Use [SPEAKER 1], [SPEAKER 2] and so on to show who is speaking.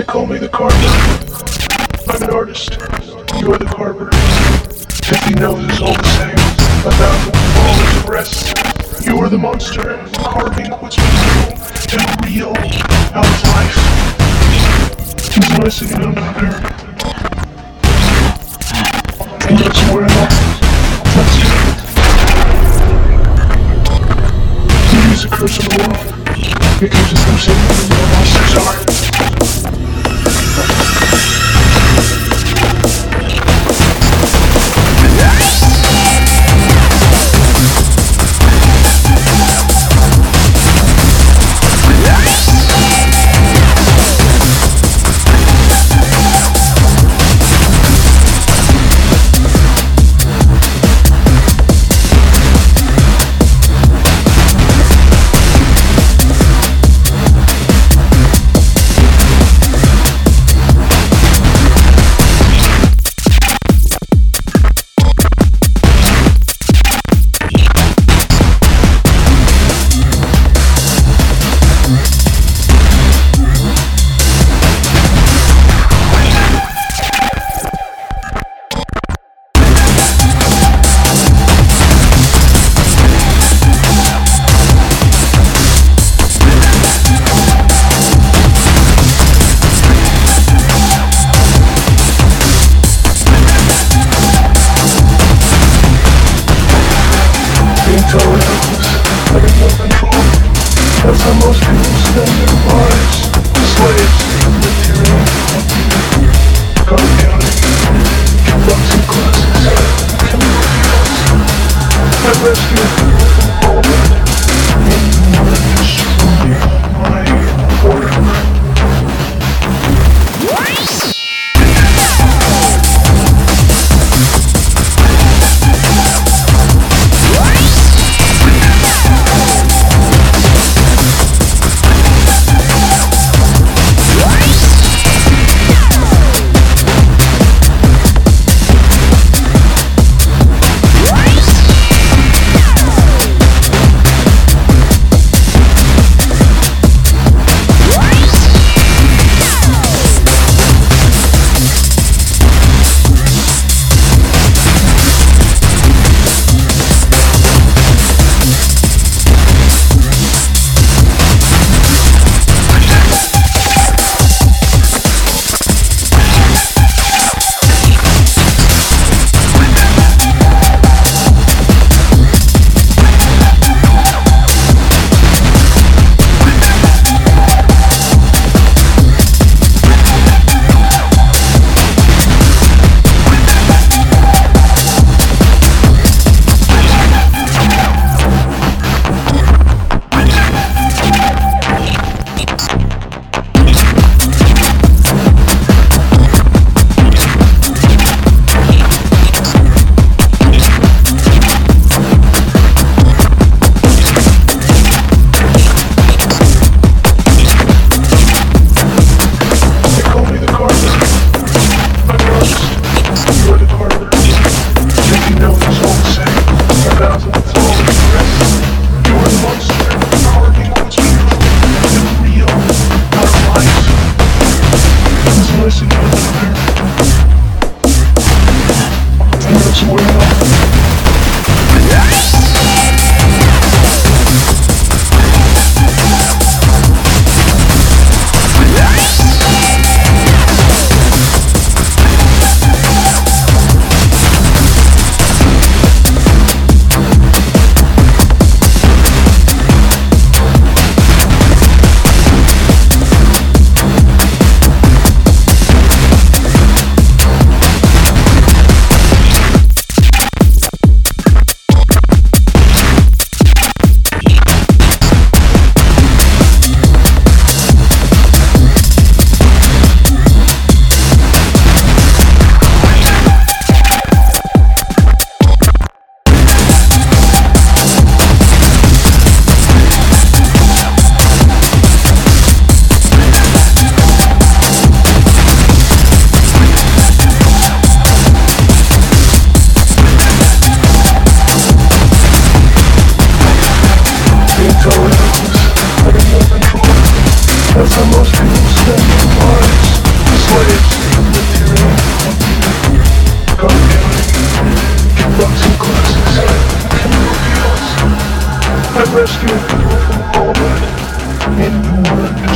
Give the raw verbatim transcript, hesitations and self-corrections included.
[SPEAKER 1] call me the carver. I'm an artist. You are the carver. Fifty noses all the same. A thousand followers of rest. You are the monster. Carving what's real and real out of life. It's nice to get under there. And that's where I am. That's it. You use the curse of the world. It keeps us from seeing what the monsters are. That's how most people spend their lives. Slaves to material. Gone counting. Bucks and classes. Chemical fields. I rescue people from all of it. And you want to destroy my order. I rescued you from all that, and you were